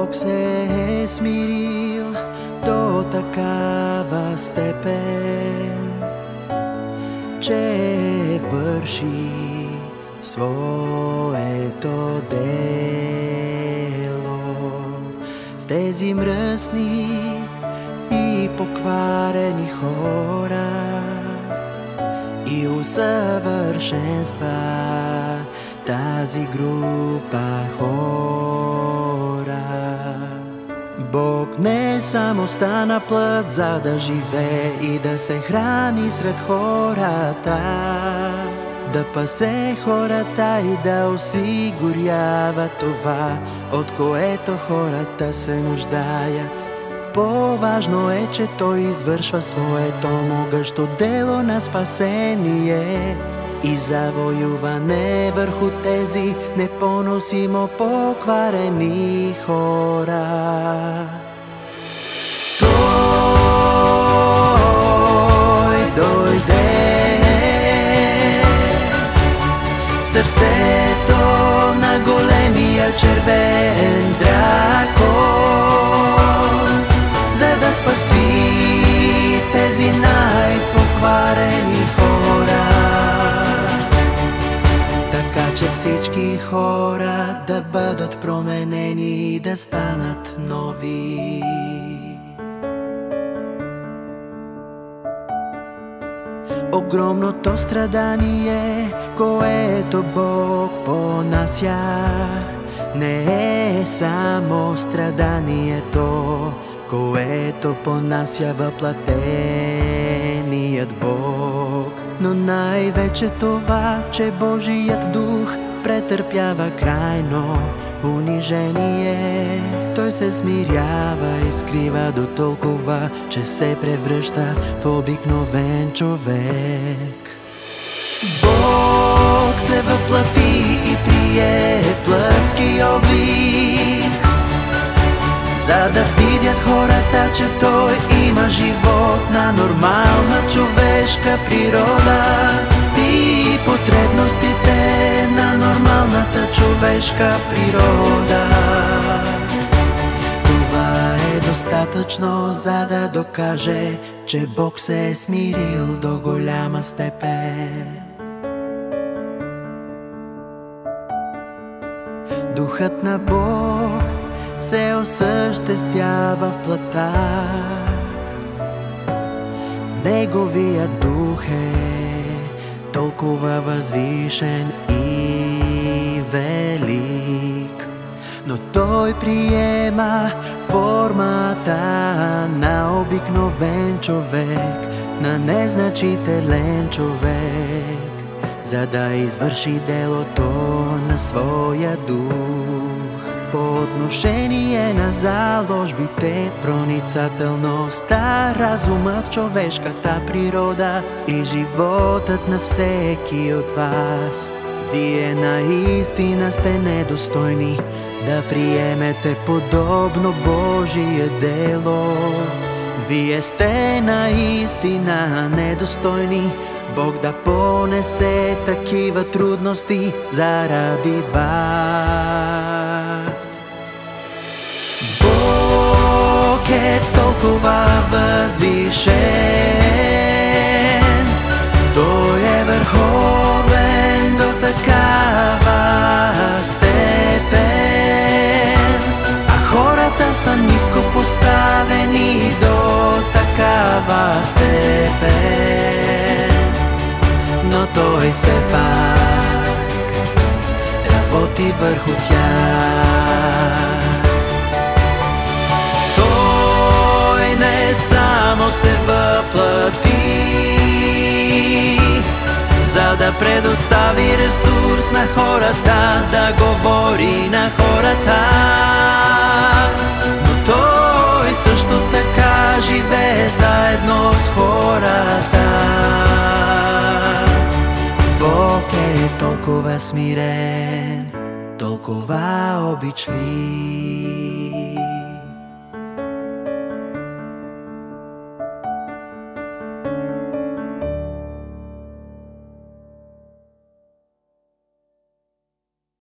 Бог се е смирил до такава степен, че върши своето дело в тези мръсни и покварени хора и усъвършенства тази група хора. Бог не само стана плът, за да живее и да се храни сред хората, да пасе хората и да осигурява това, от което хората се нуждаят. По-важно е, че Той извършва своето могъщо дело на спасение и завоюване върху тези непоносимо покварени хора. Той дойде в сърцето на големия червен дракон, за да спаси тези най-покварени хора, така че всички хора да бъдат променени и да станат нови. Огромното страдание, което Бог понася, не е само страданието, което понася въплатеният Бог, но най-вече това, че Божият дух претърпява крайно унижение. Той се смирява и скрива до толкова, че се превръща в обикновен човек. Бог се въплати и прие плътски облик, за да видят хората, че Той има живот на нормална човешка природа и потребностите на нормалната човешка природа. Това е достатъчно, за да докаже, че Бог се е смирил до голяма степен. Духът на Бог се осъществява в плътта. Неговият дух е толкова възвишен и велик, но Той приема формата на обикновен човек, на незначителен човек, за да извърши делото на своя дух. По отношение на заложбите, проницателността, разумът, човешката природа и животът на всеки от вас, вие наистина сте недостойни да приемете подобно Божие дело. Вие сте наистина недостойни Бог да понесе такива трудности заради вас. Бог е толкова възвишен, Той е върховен до такава степен, а хората са ниско поставени до такава степен. Но Той все пак работи върху тях. Той не само се въплати, за да предостави ресурс на хората, да говори на хората, но Той също така живее заедно с хората. Бог е толкова смирен, толкова обичлив.